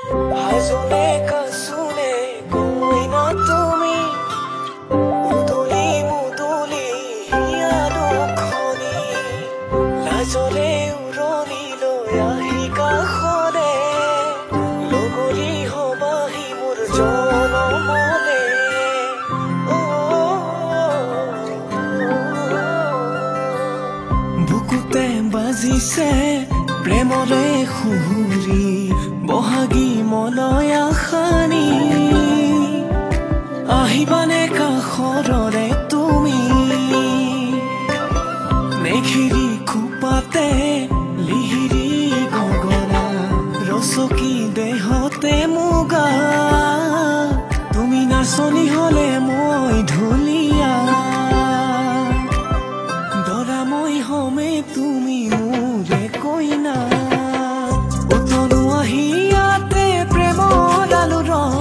হাজনে কাছুনে কইনা তুমি মুদুলি মুদুলি হিয়া দুখনি লাজলে উৰণি লৈ আহি কাষলে লগৰী হবাহি মোৰ জনমলে বুকুতে বাজিছে প্ৰেমৰে সুহুৰি বহাগী মলয়া খানি আহিবানে কাষৰৰে তুমি নেঘিৰি খোপাতে লিহিৰি গগনা ৰচকী দেহতে মুগা তুমি নাচনি হলে মই ঢুলীয়া দৰা মই হমে তুমি মোৰে কইনা উতলো আহি ইয়াতে প্ৰেমৰ আলো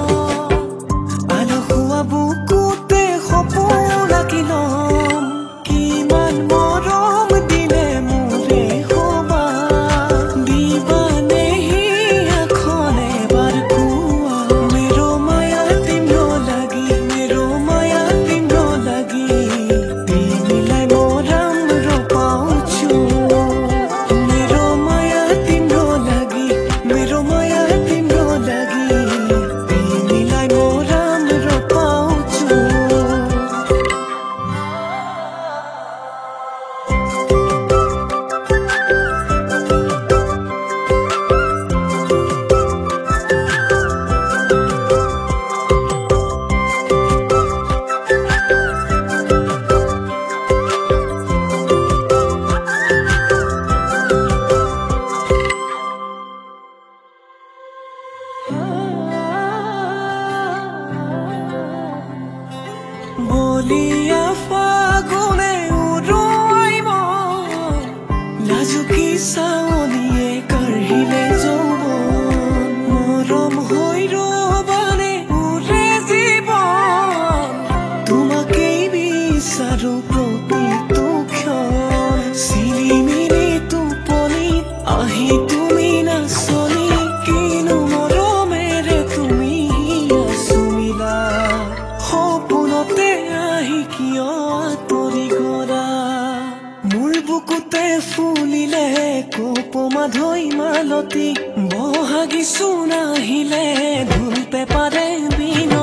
আলসুৱা বুকুতে সপোন আঁকি লম কিমান মৰম দিলে মোৰে হবা দিবানে হিয়াখনে বাৰ কোৱা मेरो माया तिम्रो लागि मेरो माया तिम्रो लागि तिमीलाई म राम्रो पाउँछु मेरो माया तिम्रो लागि मेरो माया तिम्रो लागि तिमीलाई म राम्रो पाउँछु বলিয়া ফাগুনে উৰুৱাই মন লাজুকী চাৱনিয়ে কাঢ়িলে যৌৱন মৰম হৈ ৰবানে উৰে জীৱন তোমাকেই বিচাৰো প্ৰতিটো ক্ষণ চিলিমিলি টোপনিত আহি তুমি নাচনি কিনো মৰমেৰে তুমি আচুমিলা সপোনতে আহি কিয় আঁতৰি গৰা মোৰ বুকুতে ফুলিলে কপমাধৈ মালতী বহাগী চোন আহিলে ঢোল পেপাৰে বিন